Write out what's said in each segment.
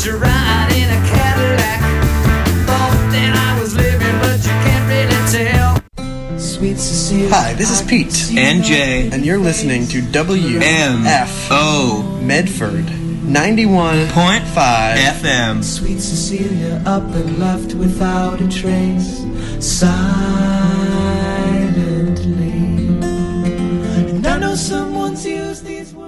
you ride in a Cadillac. Thought that I was living, but you can't really tell. Sweet Cecilia. Hi, this is Pete. And Jay. And you're listening to WMFO Medford 91.5 FM. Sweet Cecilia up and left without a trace, silently. And I know someone's used these words.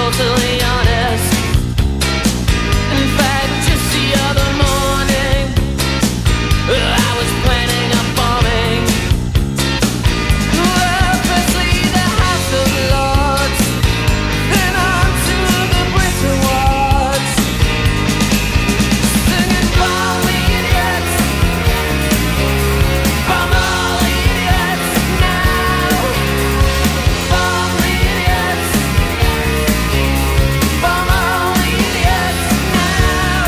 totally honest. In fact, just the other morning, I was planning a bombing. Well, firstly the House of Lords, then on to the Brittle wards, singing bomb the idiots, bomb all the idiots now, bomb the idiots, bomb all the idiots now.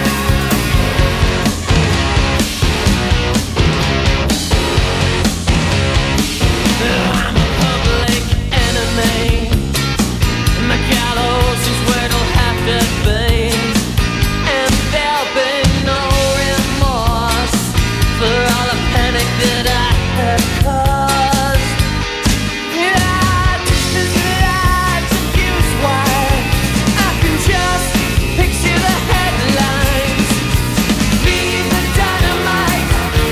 I'm a public enemy, and the gallows is where it'll have to be, and there'll be no remorse for all the panic that I have caused. Yeah, just as lights abuse why I can just picture the headlines. Leave the dynamite,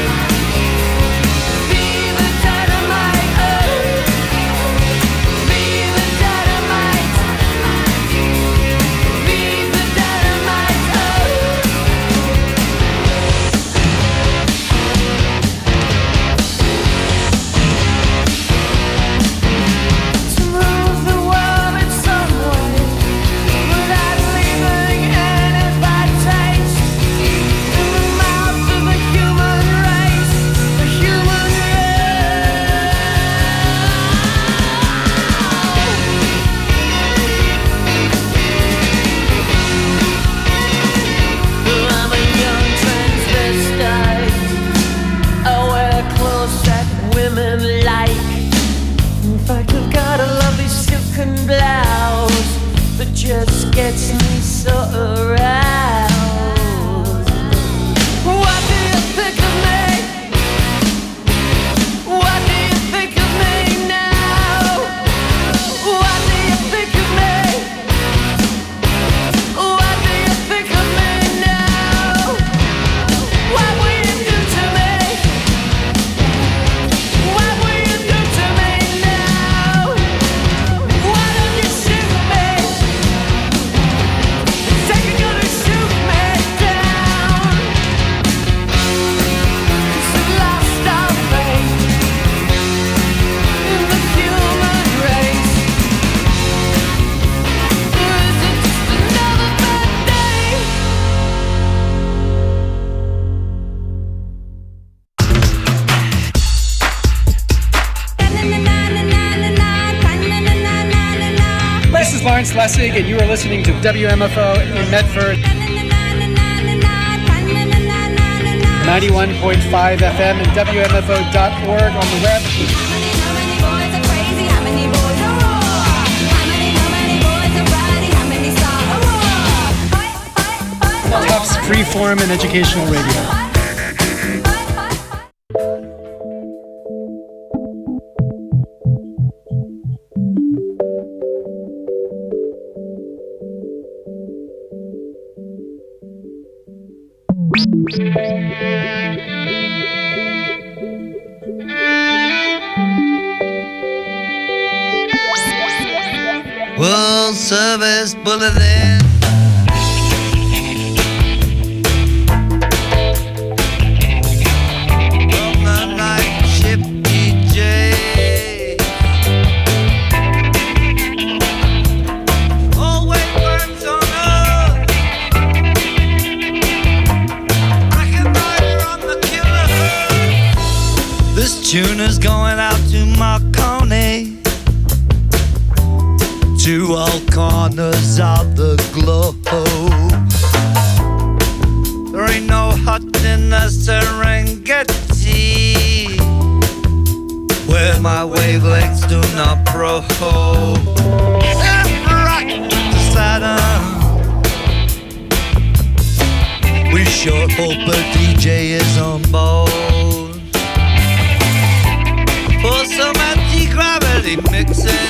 leave the dynamite, oh. Leave the dynamite, leave the dynamite, oh. To move the world in some way without leaving any bad taste in the mouth of the human race, the human race. I'm a young transvestite. I wear clothes that women like. In fact, I've got a lovely silken blouse that just gets me so aroused. What do you think of me? What do you think of me now? What do you think of me? What do you think of me now? What will you do to me? What will you do to me now? Why don't you shoot me? Say you're gonna shoot me down. 'Cause we've lost our faith in the human race. Or is it just another bad day? This is Lawrence Lessig, and you are listening to WMFO in Medford, 91.5 FM and WMFO.org on the web. Tufts Freeform and Educational Radio. World Service Bulletin. From the night ship DJ. Always works on us. Recognizer on the killer. This tune is going out to Marconi. To all corners of the globe. There ain't no hut in the Serengeti where my wavelengths do not probe. Right to Saturn. We sure hope a DJ is on board for some anti-gravity mixing.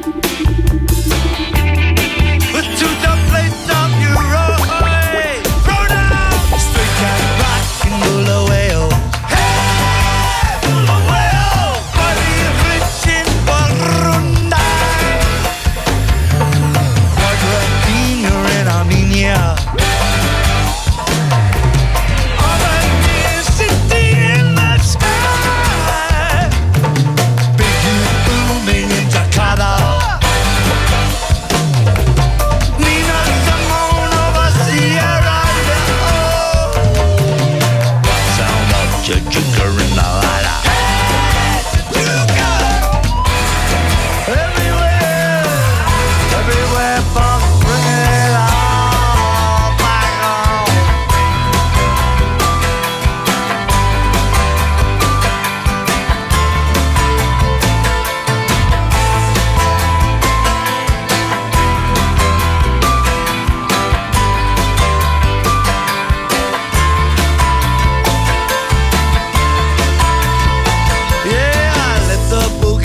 With two dub plates of Euro, throw down straight cat rock and Bulawayo. Hey, Bulawayo, body rich in Burundi.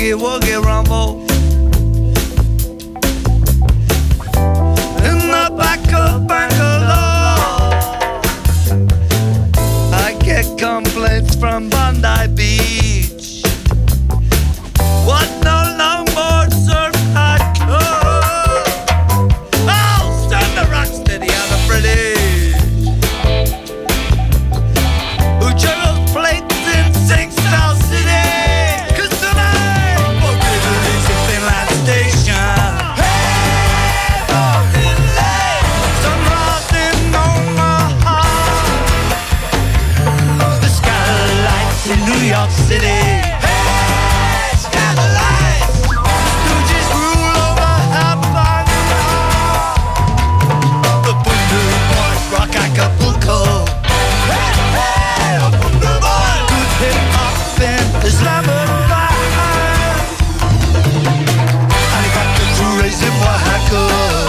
boogie woogie rumble. In the back of Bangalore, I get complaints from Bondi Beach. What no longboard surf hardcore? Oh, stand the rock steady on the British, who juggles plates in Singstyle City. 'Cause tonight we're releasing Finland Station. Hey, morning late, sunrise in Omaha, the skylights in New York City. Acapulco, hey, hey, good hip hop and Islamabad. I got the tourists in Oaxaca.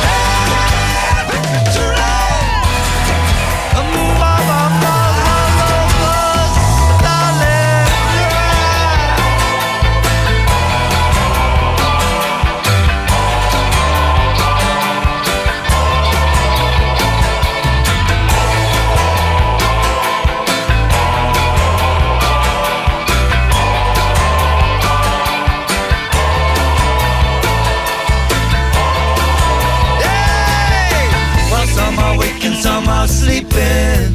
Some are sleeping.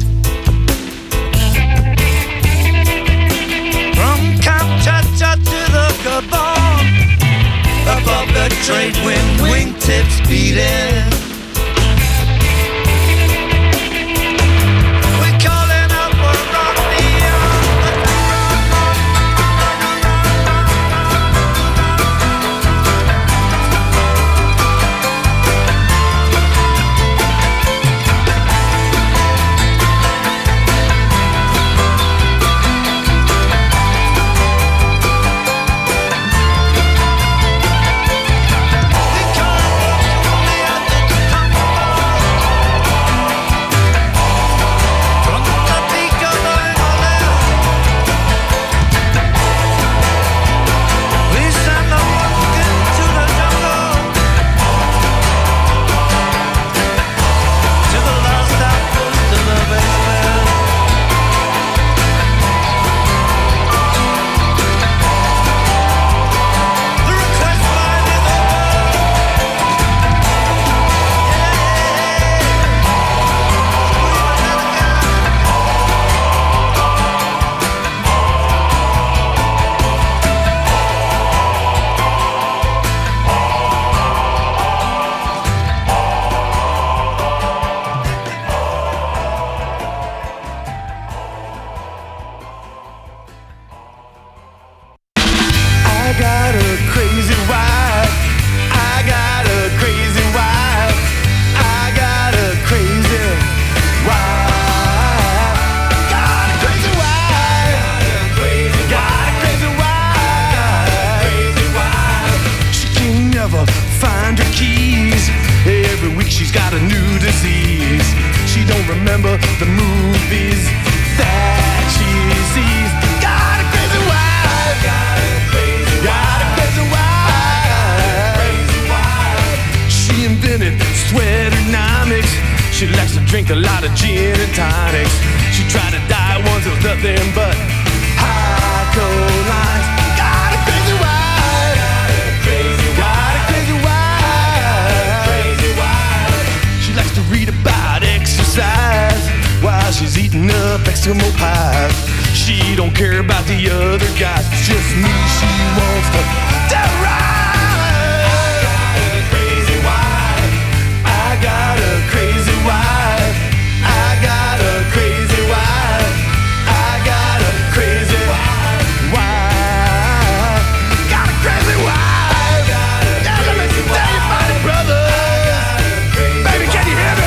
From Kamchatka to the Gabon, above the trade wind, wingtips beating. We're calling out for Romney. The movies that she sees. Got a crazy wife. Got a crazy wife. She invented sweaternomics. She likes to drink a lot of gin and tonics. She tried to diet once, it was nothing but high lines. Got a crazy wife. Got a crazy wife. She likes to read about exercise while she's eating up Eskimo pies. She don't care about the other guys, it's just me she wants to terrorize. I got a crazy wife. I got a crazy wife. I got a crazy wife. I got a crazy wife. Got a crazy wife. Yeah, let me tell you about it, brother. Baby, can you hear me?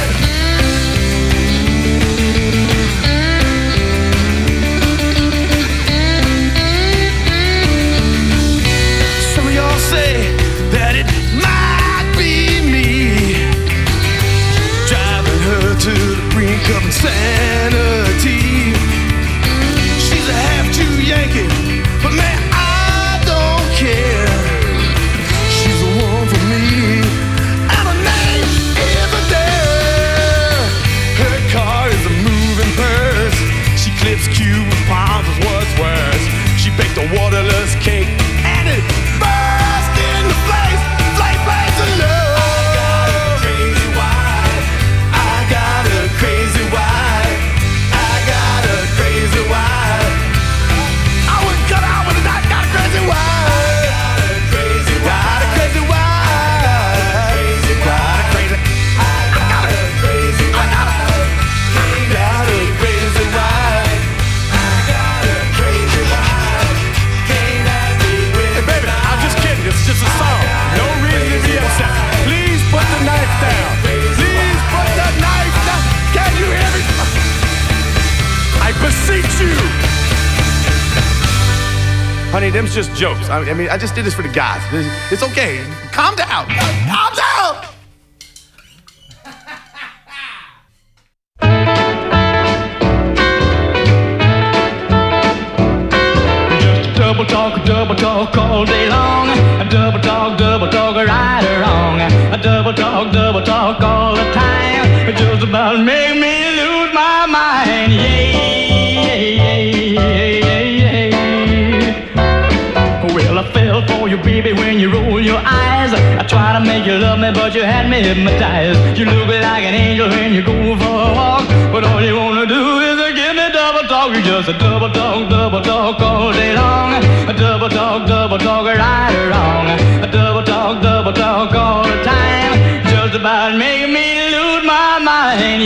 Some of y'all say worse. She baked a waterless cake and it burst into flames, flames of love. I got a crazy wife. I got a crazy wife. I would cut out with a knife. Got a crazy wife. Got a crazy wife. Got a crazy. I got a crazy wife. I got a crazy wife. I got a crazy wife. Hey baby, I'm just kidding. It's just a song. No reason to be upset. Please put the knife down. Please put the knife down. Can you hear me? I beseech you. Honey, them's just jokes. I mean, I just did this for the guys. It's okay. Calm down. Calm down. Just double talk all day long. A double talk, right or wrong. A double talk all the time. It just about make me lose my mind. Well, I fell for you, baby, when you roll your eyes. I try to make you love me, but you had me hypnotized. You look like an angel when you go for a walk, but all you wanna do is give me double talk. You just a double talk all day long. A double talk, right or wrong. A double talk all the time. Just about making me lose my mind.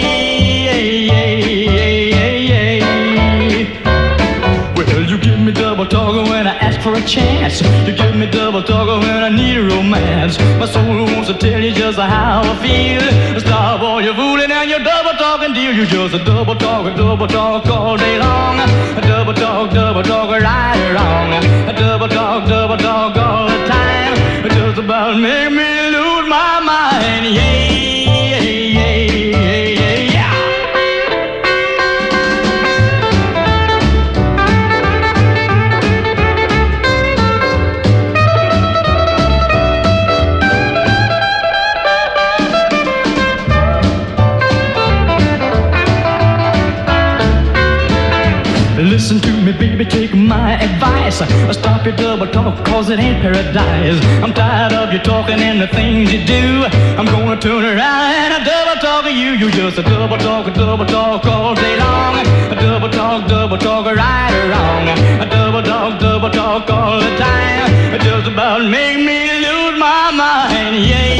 Well, you give me double talk when I ask for a chance. You give me double talk when I need a romance. My soul wants to tell you just how I feel. Stop all your fooling and your double talking deal. You just a double talk all day long. A double talk, right or wrong. A double talk all the time. Just about make me lose my mind. Listen to me, baby, take my advice. Stop your double talk, cause it ain't paradise. I'm tired of you talking and the things you do. I'm gonna turn around and a double talk of you. You just a double talk all day long. A double talk, right or wrong. A double talk all the time. It just about make me lose my mind.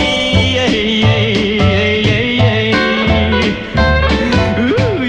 Ooh,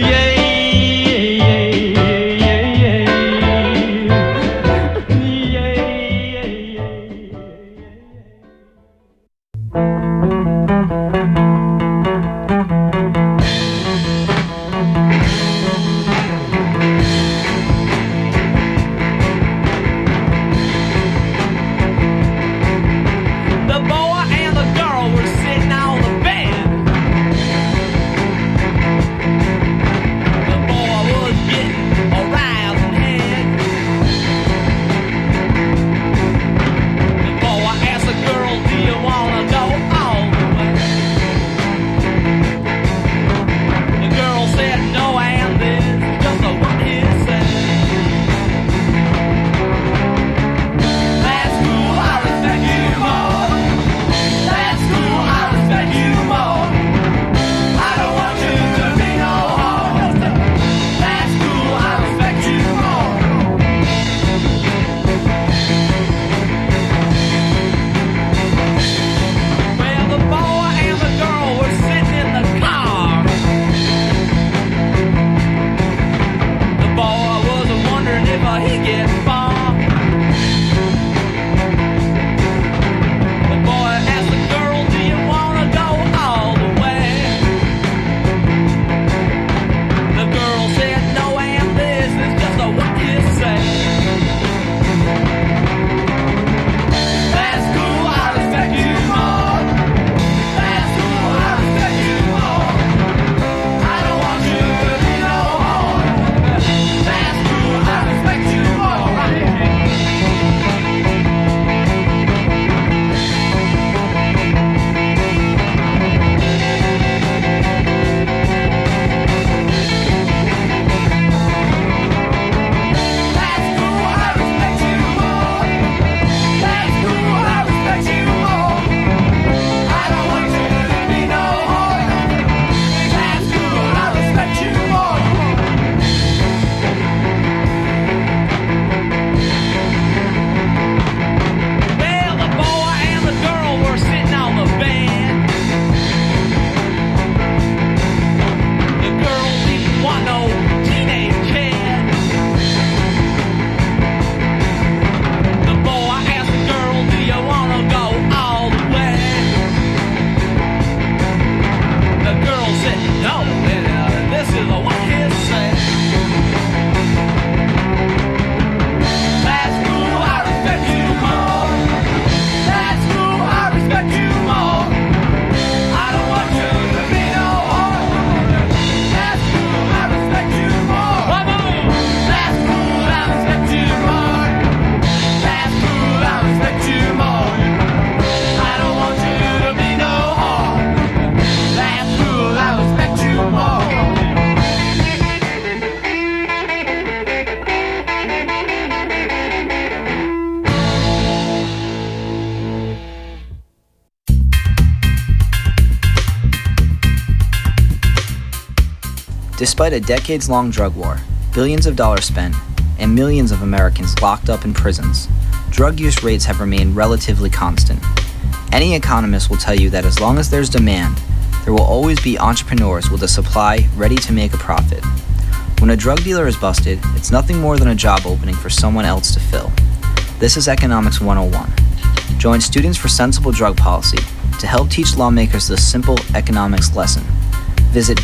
Despite a decades-long drug war, billions of dollars spent, and millions of Americans locked up in prisons, drug use rates have remained relatively constant. Any economist will tell you that as long as there's demand, there will always be entrepreneurs with a supply ready to make a profit. When a drug dealer is busted, it's nothing more than a job opening for someone else to fill. This is Economics 101. Join Students for Sensible Drug Policy to help teach lawmakers this simple economics lesson. Visit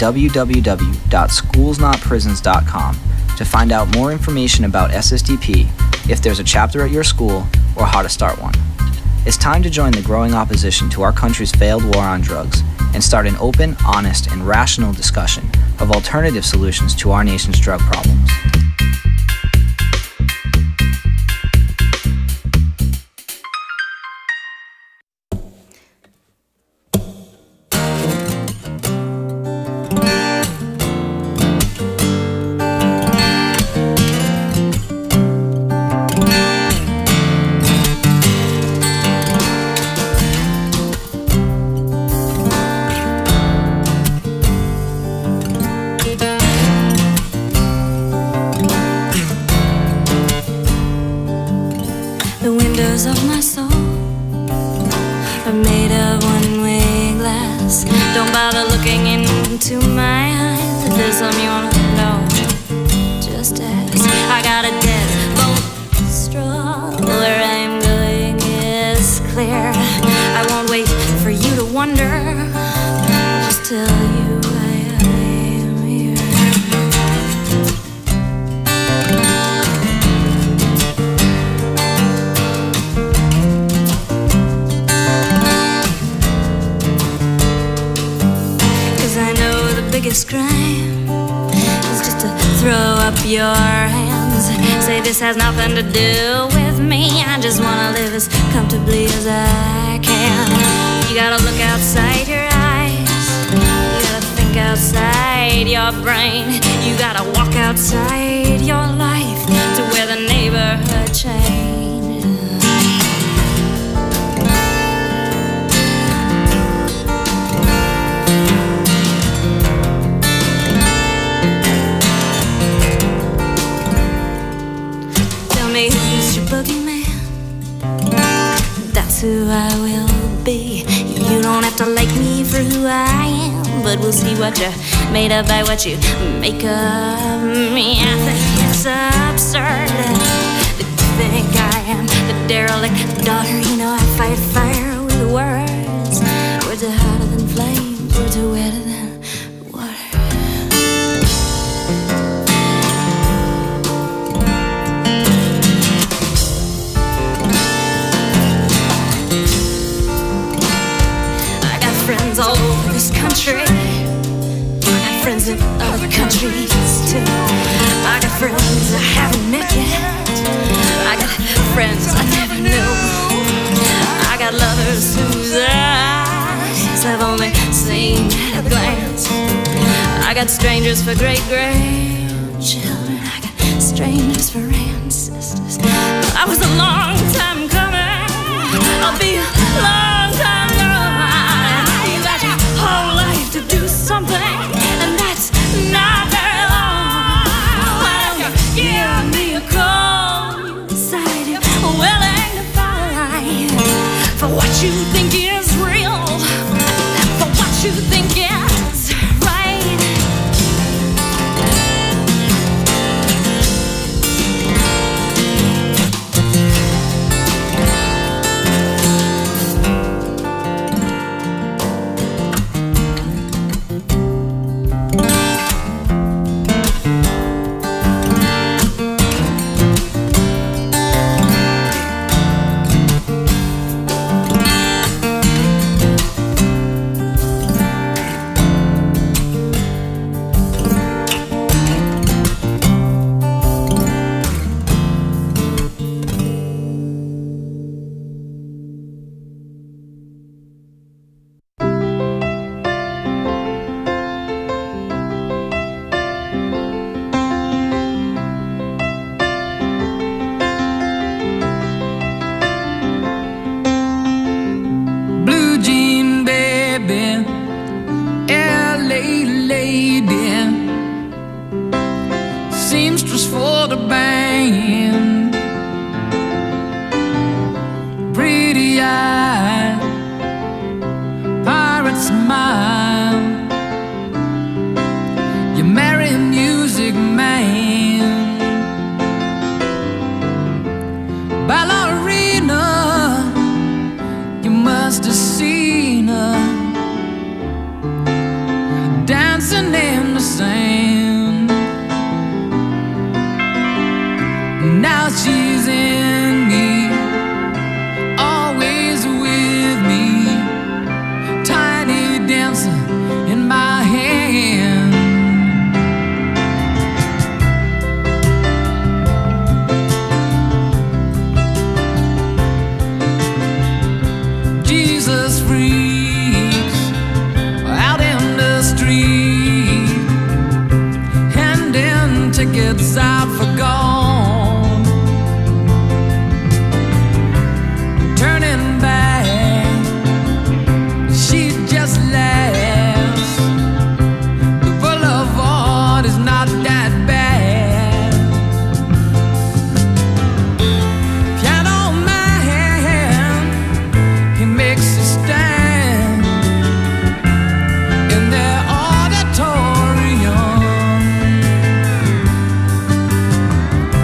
www.schoolsnotprisons.com to find out more information about SSDP, if there's a chapter at your school, or how to start one. It's time to join the growing opposition to our country's failed war on drugs and start an open, honest, and rational discussion of alternative solutions to our nation's drug problems. Of my soul are made of one-way glass. Don't bother looking into my eyes. If there's something you wanna know, just ask. I got a deadbolt straw. Where I'm going is clear. I won't wait for you to wonder. I'll just tell you I am here. Biggest crime is just to throw up your hands. Say this has nothing to do with me. I just wanna live as comfortably as I can. You gotta look outside your eyes. You gotta think outside your brain. You gotta walk outside your life to where the neighborhood changes. Who's your boogeyman? That's who I will be. You don't have to like me for who I am, but we'll see what you're made of by what you make of me. I think it's absurd that you think I am the derelict daughter. You know I fight fire with words. Words are hotter than flames. Words are wetter than all over this country. I got friends in other countries too. I got friends I haven't met yet. I got friends I never knew. I got lovers whose eyes I've only seen at a glance. I got strangers for great grandchildren. I got strangers for ancestors. I was a long time coming. I'll be a long time coming. Whole life to do something, and that's not very long. Why don't you give me a call? You decide you're willing to fight for what you think is real, for what you think is right. minstrels for the band, pretty-eyed pirate smile. You marry a music man, ballerina. You must have seen her dancing in the sand. Now she's in me, always with me, tiny dancer in my hand. Jesus freaks out in the street, handing tickets out for gone, turning back, she just laughs. The boulevard is not that bad. Piano man, he makes a stand in their auditorium.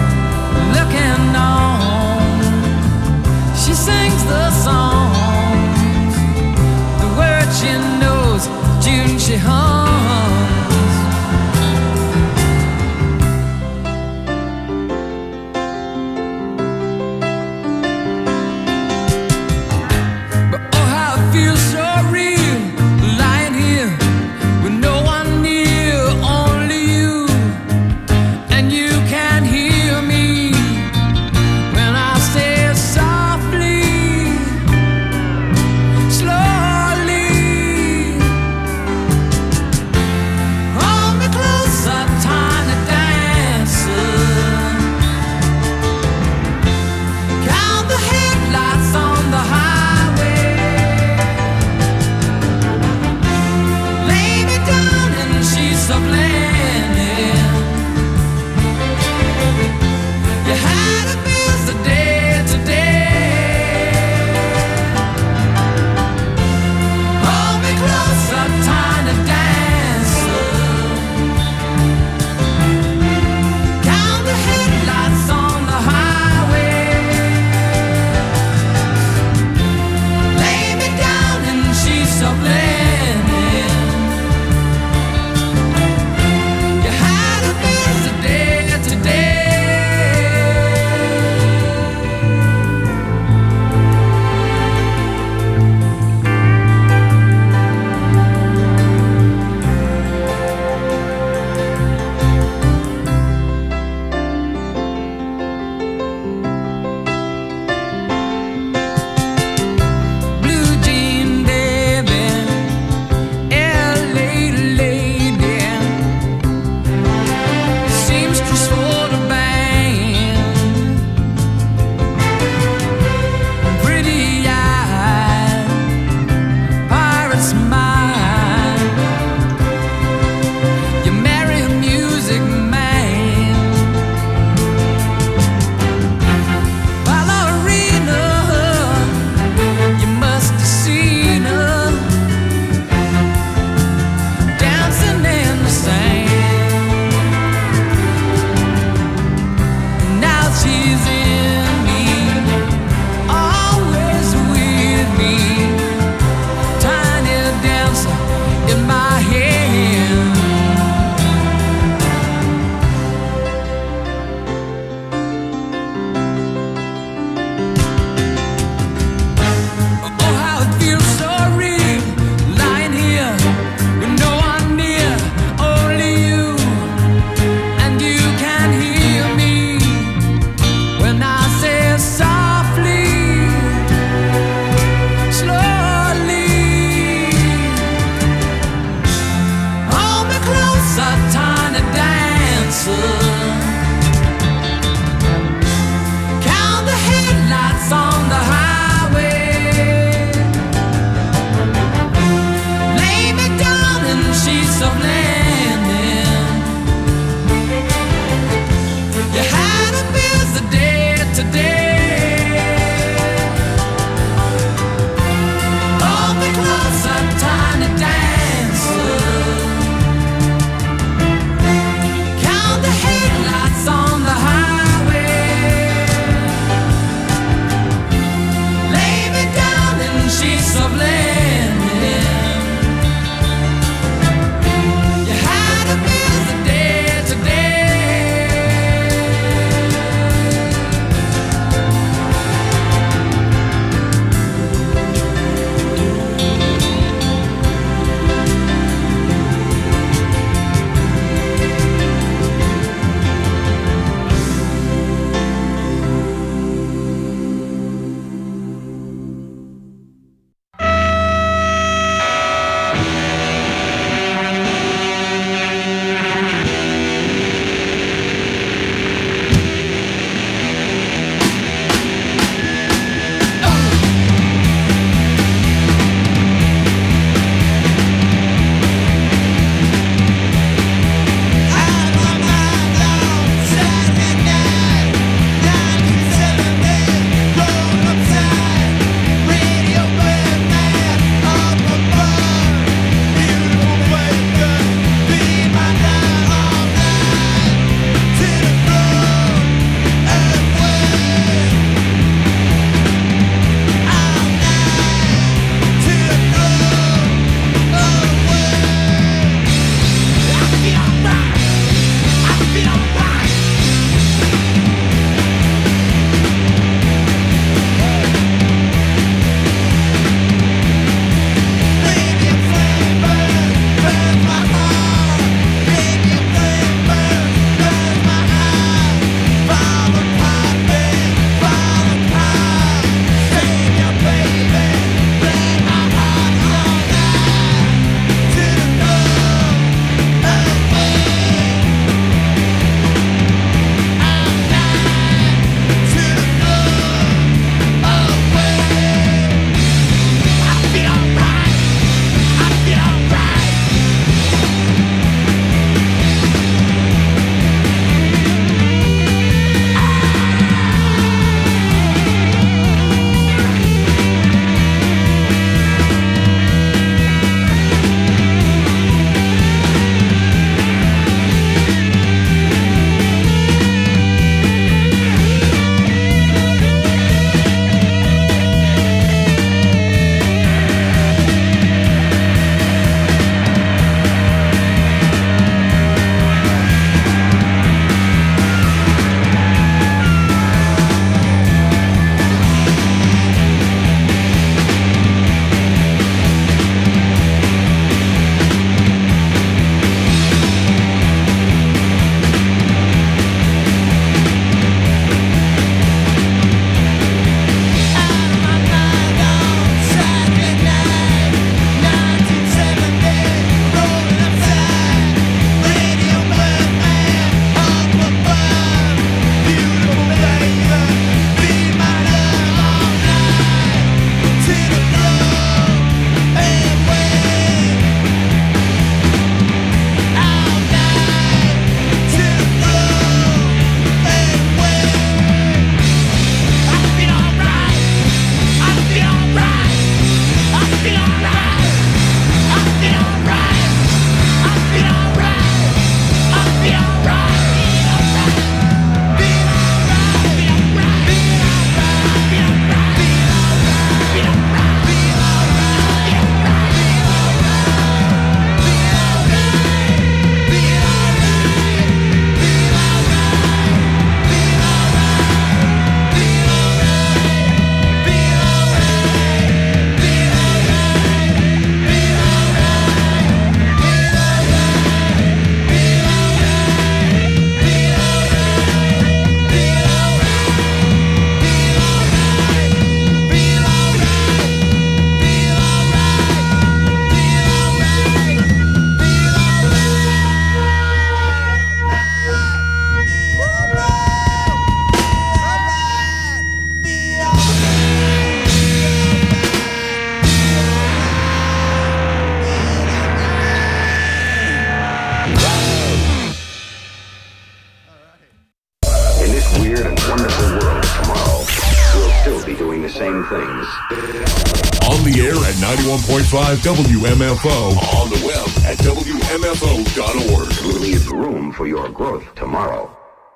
this weird and wonderful world of tomorrow, we'll still be doing the same things. On the air at 91.5 WMFO. On the web at WMFO.org. We'll leave room for your growth tomorrow.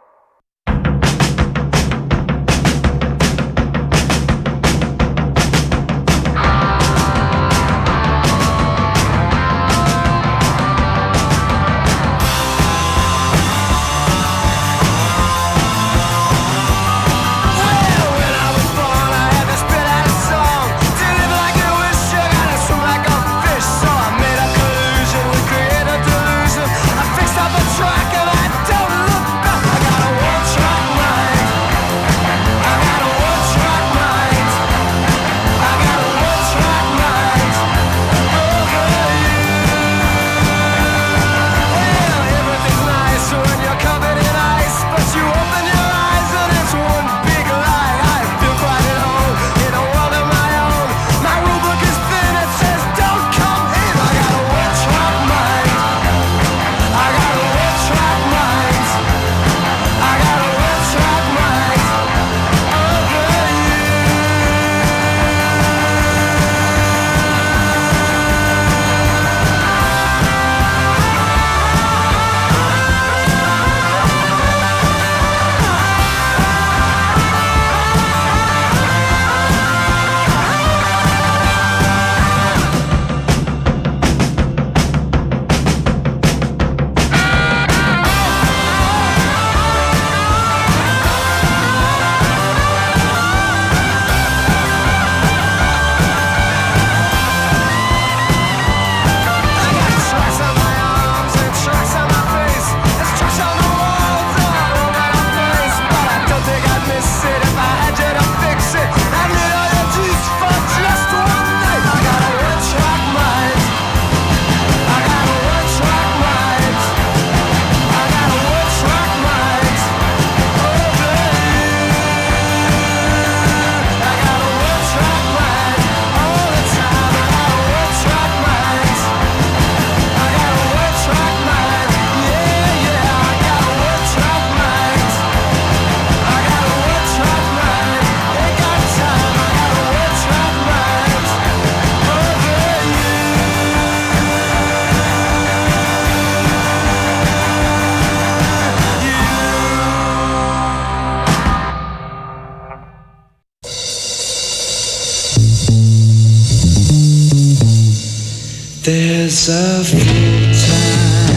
There's a full-time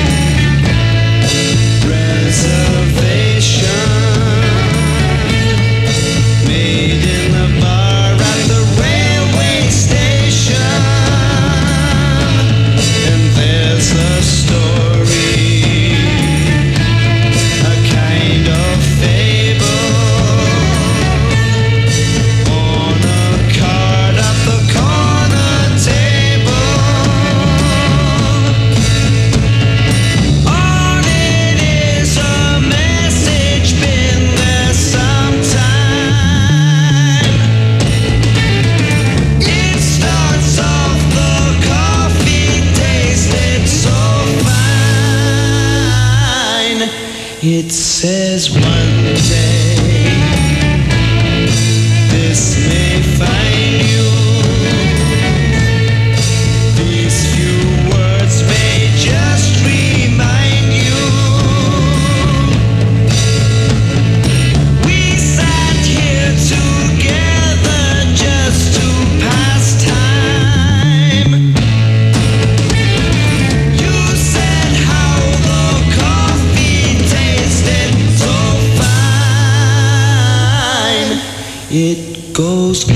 reservation made in the bar at the railway station, and there's a story, a kind of fable, on a card at the corner table. It says one day this may find you. These few words may just remind you. We sat here together just to pass time. You said how the coffee tasted so fine. It goes on to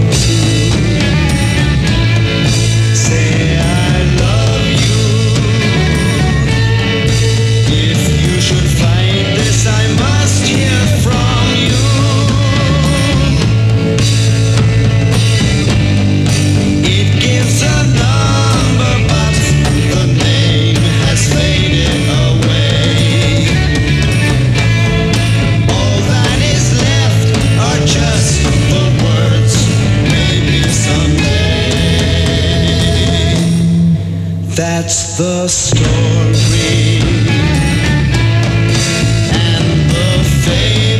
say I love you. If you should find this, I must hear from you. It gives a number, but the name has faded away. All that is left are just the words, maybe someday. That's the story and the fate.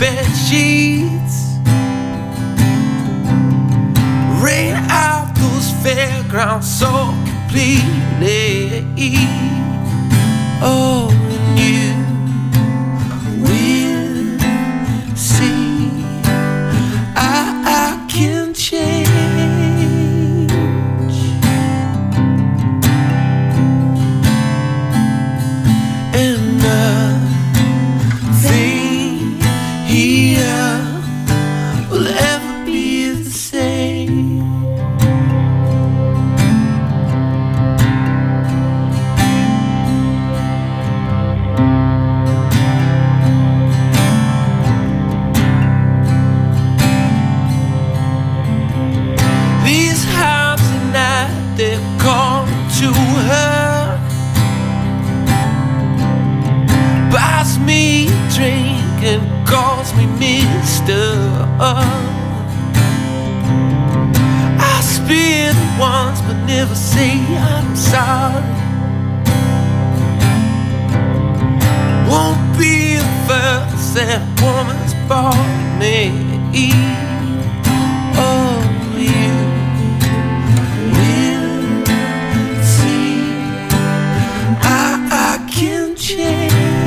bed sheets. Rain out those fairgrounds so completely. Oh, and you will see I can change. And nothing here will ever be the same. These hounds at night, they call to her, buys me a drink and calls me mister. I spit once but never say I'm sorry. Won't be the first that woman's bought me. Oh, you will see I can change.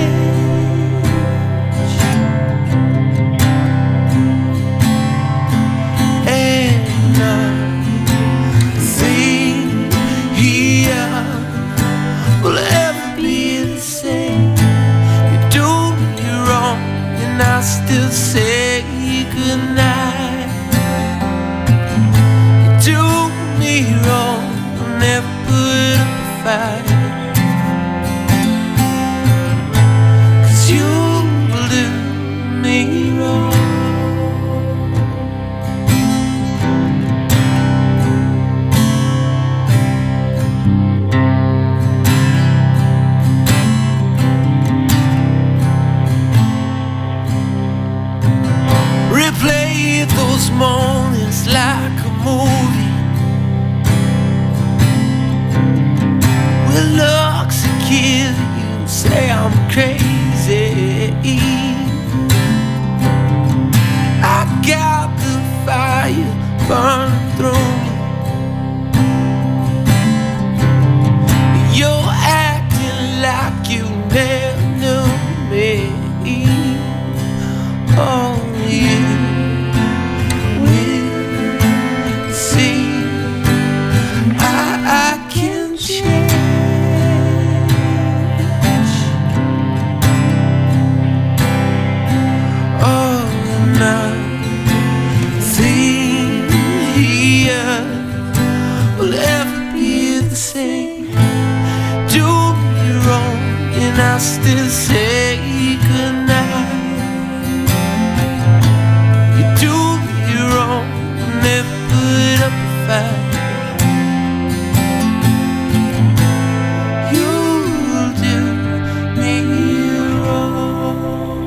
Will ever be the same. You do me wrong and I still say goodnight. You do me wrong, I'll never put up a fight. 'Cause you will do me wrong. Replay those mornings like a movie with looks that kill you, say I'm crazy. I got the fire burning through me. You're acting like you never knew me. Oh, you will see I can change. Oh, nothing here will ever be the same. Do me wrong and I still say goodnight. Never put up a fight. You'll do me wrong.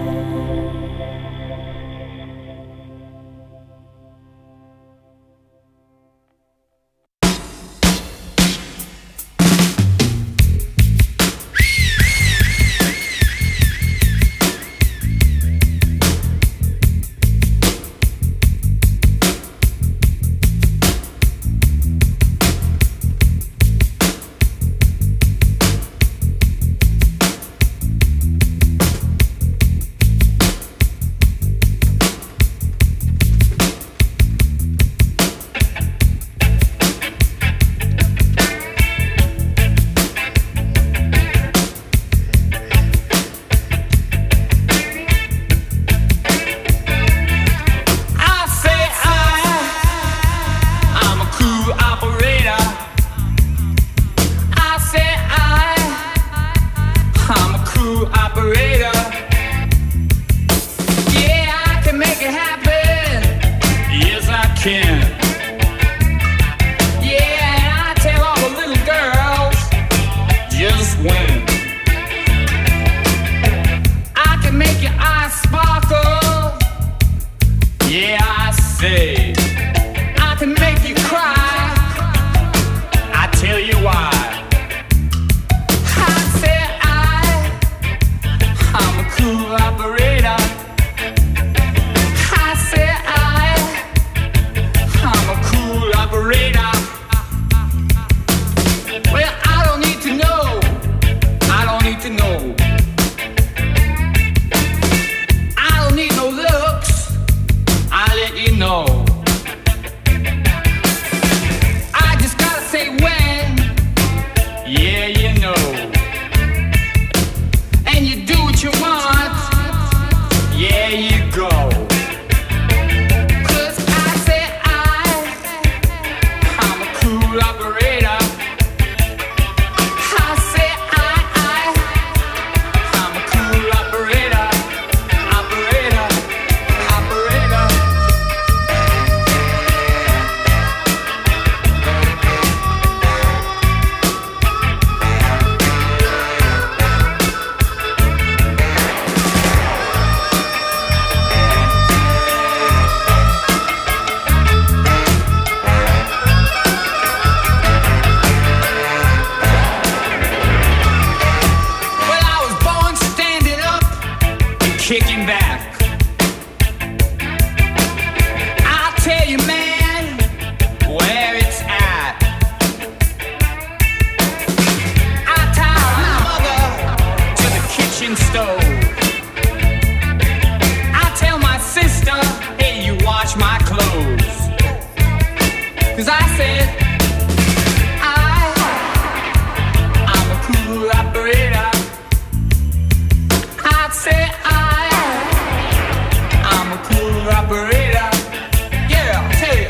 cool operator. Yeah, I'll tell you.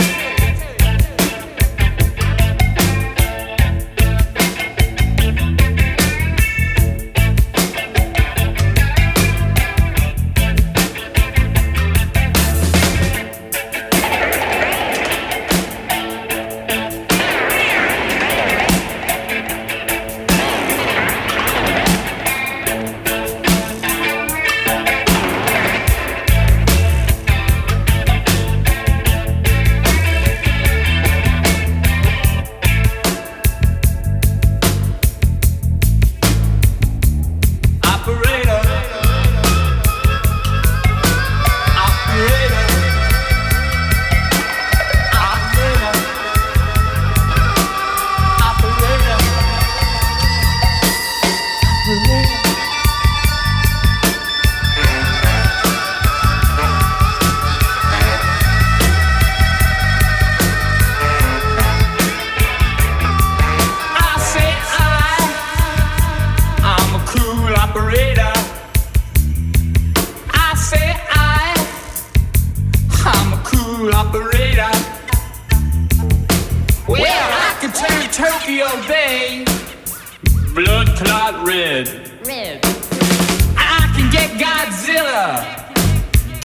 Tokyo Bay, blood clot red. I can get Godzilla